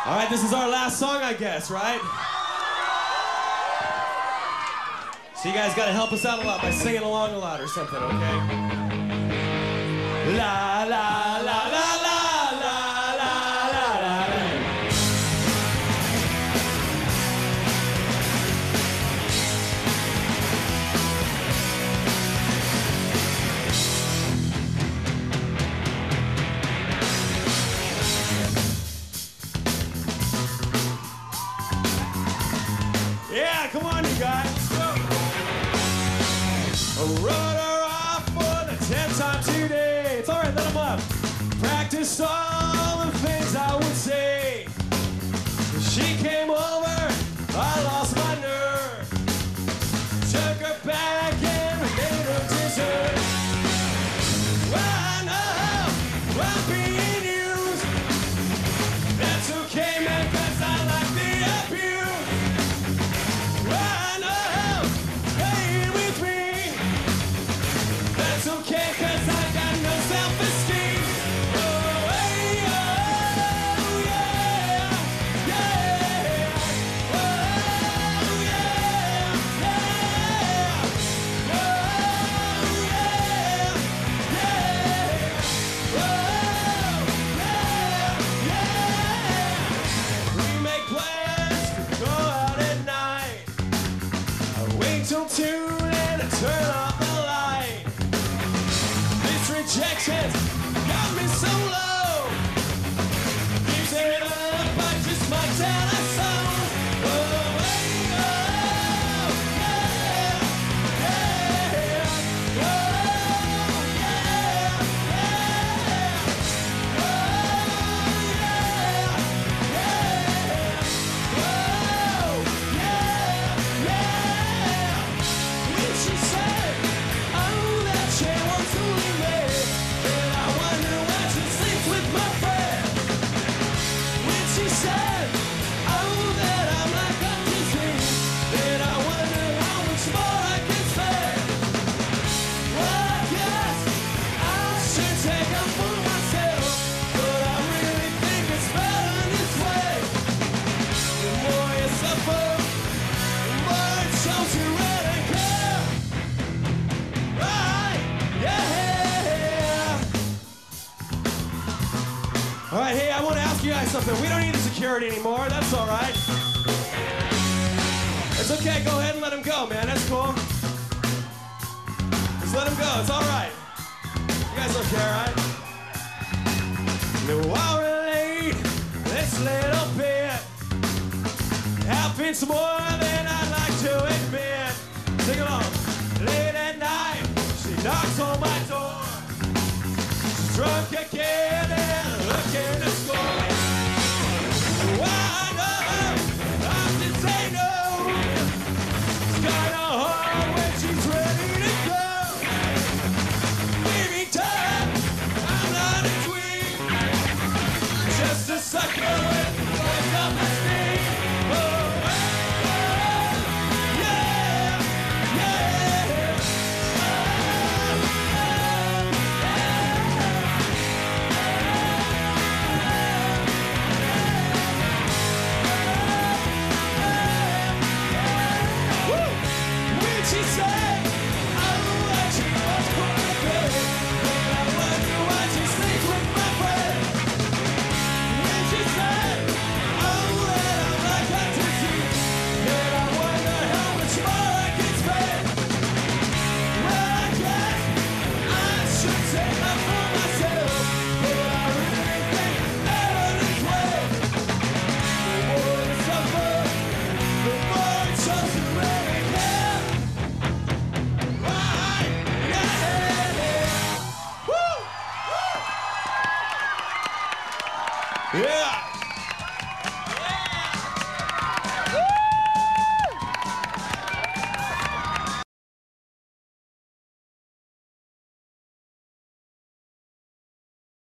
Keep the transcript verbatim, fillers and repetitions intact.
All right, this is our last song, I guess, right? So you guys got to help us out a lot by singing along a lot or something, okay? La la la la la la la la la. Yeah, come on, you guys. I wrote her off for the tenth time today. It's all right, let them up. Practiced all the things I would say. When she came over, I lost my nerve. Took her back and made her dessert. Well, I know I'm being used. That's okay, man, 'cause I like the abuse. Well, I know, stay with me. That's okay, 'cause I got no self-esteem. Oh, hey, oh, yeah, yeah. Oh, yeah, yeah. Oh, yeah, yeah. Oh, yeah, yeah. We make plans to go out at night. I wait till two and I turn off the light. This rejection's got me so low. Keeps it up, I just might tell a soul. Oh, hey, oh, yeah, yeah. Oh, yeah, yeah. Oh, yeah, yeah. Oh, yeah, yeah. When she said, oh, that she wants to leave me, then I wonder why she sleeps with my friend. When she said, oh, that I'm like a disease, then I wonder how much more I can spend. Well, I guess I should take up for myself, but I really think it's better this way. The more you suffer, the more it shows you really care. Right, yeah. All right, hey, I want to ask you guys something. We don't need the security anymore. That's all right. It's okay. Go ahead and let him go, man. That's cool. Just let him go. It's all right. You guys don't care, right? No, I'll relate this little bit. Happens more than I'd like to admit. Sing along. Late at night, she knocks on my door. She's drunk again and looking to score. I know I can say no. It's kinda hard when she's ready to go. Give me time, I'm not a tween. Just a sucker with voice of my steam. Oh, oh, yeah, yeah. Oh, Woo! When she said, oh, that she was quite good, then I wonder why she sleeps with my friend. When she said, oh, that I'm like a disease, then I wonder how much more I can spend. Well, I guess I should take up for myself, but I really think it's better this way. The more you suffer, the more it shows you really care. Right, yeah. Woo! Yeah.